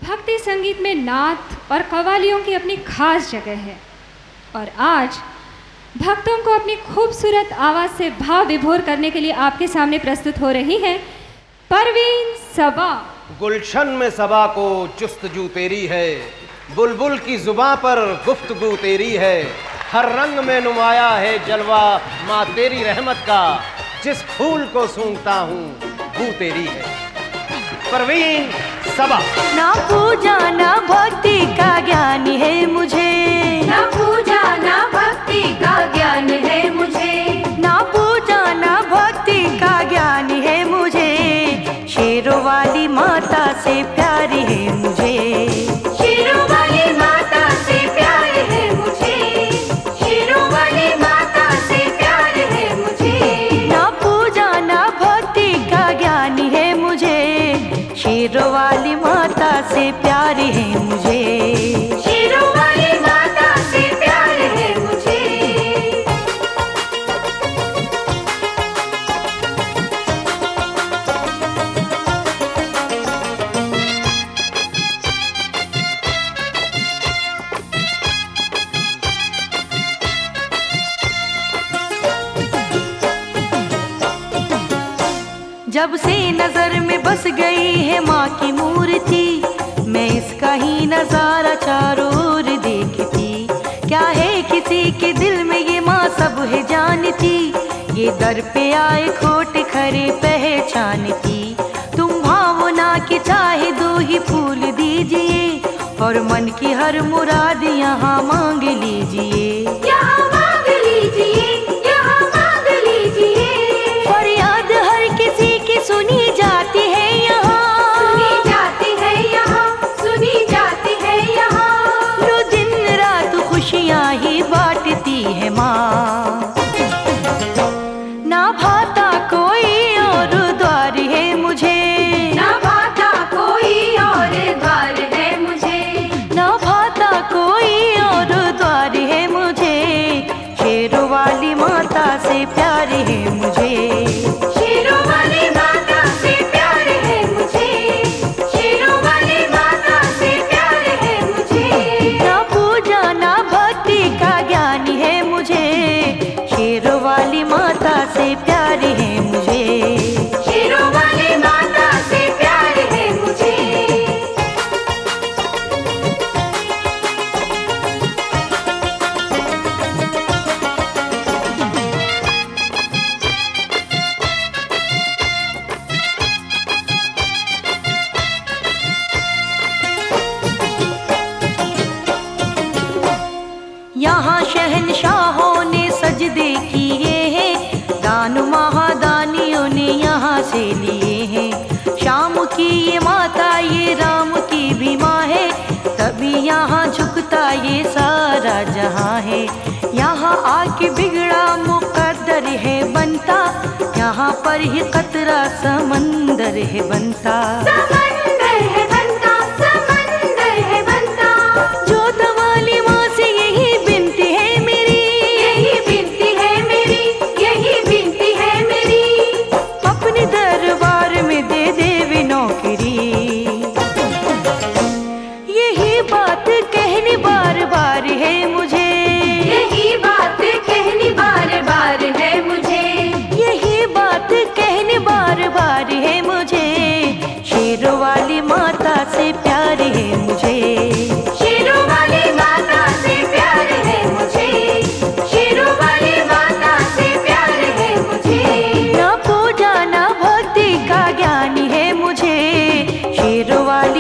भक्ति संगीत में नाथ और कव्वालियों की अपनी खास जगह है और आज भक्तों को अपनी खूबसूरत आवाज़ से भाव विभोर करने के लिए आपके सामने प्रस्तुत हो रही है परवीन सबा। गुलशन में सबा को जुस्तजू तेरी है, बुलबुल की जुबां पर गुफ्तगू तेरी है, हर रंग में नुमाया है जलवा माँ तेरी रहमत का, जिस फूल को सूंघता हूँ बू तेरी है। परवीन सबा। ना पूजा ना भक्ति का ज्ञान है मुझे, ना पूजा ना भक्ति का ज्ञान है मुझे, ना पूजा ना भक्ति का ज्ञान है मुझे, शेरों वाली माता से प्यार है मुझे, शेरों वाली माता से प्यार है मुझे, शेरों वाली माता से प्यार है मुझे। ना पूजा ना भक्ति का ज्ञान है मुझे, शेरों वाली माता से प्यार है मुझे, शेरों वाली माता से प्यार है मुझे। जब से नजर में बस गई है माँ की मूर्ति, मैं इसका ही नजारा चारों ओर देखती, क्या है किसी के दिल में ये माँ सब है जानती, ये दर पे आए खोट खरे पहचानती, तुम भावना के चाहे दो ही फूल दीजिए और मन की हर मुराद यहाँ मांग लीजिए, यहाँ मांग लीजिए, यहाँ मांग लीजिए। फरियाद हर किसी की सुनी जाती है यहाँ, सुनी जाती है यहाँ, सुनी जाती है यहाँ। लो दिन रात खुशियाँ ही बांटती है माँ, ना भाता कोई और द्वार है मुझे, ना भाता कोई और द्वार है मुझे, ना भाता कोई और द्वार है मुझे, शेरों वाली माता से प्यार है मुझे, शेरों वाली माता से प्यार है मुझे, शेरों वाली माता से प्यार है मुझे। ना पूजा ना भक्ति का ज्ञान है मुझे, शेरों वाली माता से प्यार है मुझे, शेरों वाली माता से प्यार है मुझे। यहाँ शहनशाहों ने सजदे किए हैं, दान महादानियों ने यहाँ से लिए हैं, शाम की ये माता ये राम की भी माँ है, तभी यहाँ झुकता ये सारा जहाँ है, यहाँ आके बिगड़ा मुकद्दर है बनता, यहाँ पर ही कतरा समंदर है बनता, समंदर है बनता, समंदर है बनता। जो तवाली माँ से यही बिनती है मेरी, यही बिनती है मेरी, यही बिनती है मेरी। अपने दरबार में दे दे नौकरी, यही बात कहनी बार बार है मुझे, यही बात कहनी बार बार है मुझे, यही बात कहनी बार बार है मुझे, शेरों वाली माता से प्यार है मुझे, शेरों वाली माता से प्यार है मुझे, शेरों वाली माता से प्यार है मुझे। ना पूजा ना भक्ति का ज्ञान है मुझे, शेरों वाली